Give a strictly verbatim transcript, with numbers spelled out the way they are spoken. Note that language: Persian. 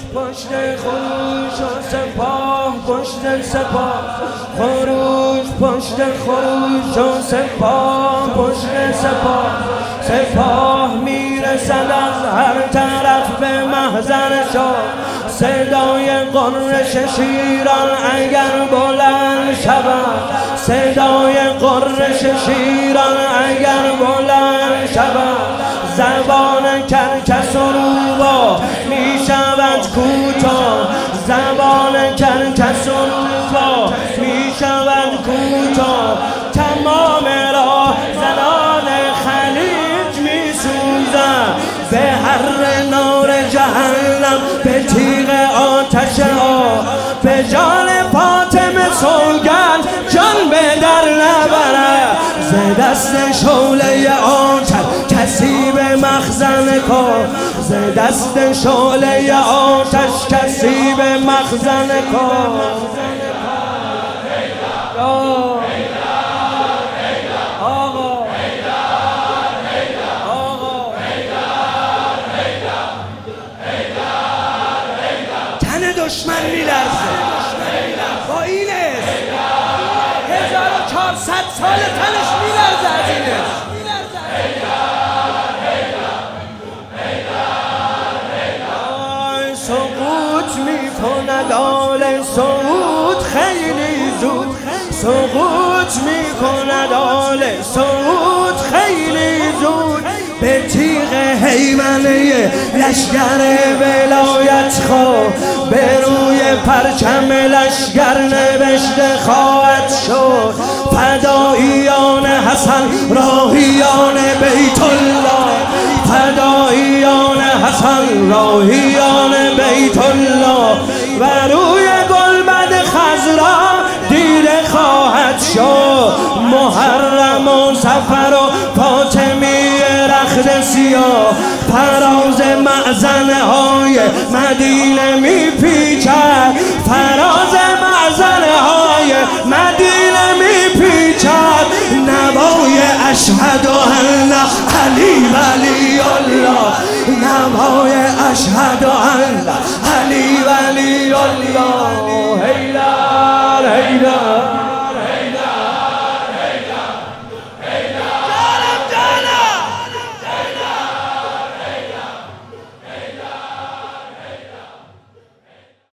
پشت خروش و سپاه پشت سپاه خروش پشت خروش و سپاه پشت سپاه سپاه میرسد از هر طرف به محضر شاه صدای قررش شیران اگر بلند شود صدای قررش شیران اگر بلند شود زبان کرکس و روباه می شود کوتاه زبان کرکس و روباه می شود کوتاه تمام راه زنان خلیج می سوزند به هر نار جهنم به تیغ آتش ها به جان فاطمه سوگند جان به در نبرد ز دست شعله آتش کسی به مخزن کن ز دست شعله آتش کسی به مخزن کن دشمن میلرزه با این اسم هزار و چهارصد سال تنش میلرزه از این اسم سقوط میکند آل سعود خیلی زود سقوط میکند آل سعود خیلی زود به تیغ حیمنه لشگر ولایت خواه به روی پرچم لشگر نوشته خواهد شد فداییان حسن راهیان بیت الله فداییان حسن راهیان بیت الله و روی گلبد خضرا دیده خواهد شد محرم و صفر و فاطمی رخت سیاه فراز معزنه های مدینه میپیچد فراز معزنه های مدینه میپیچد نوای اشهد ان علی ولی الله نوای اشهد ان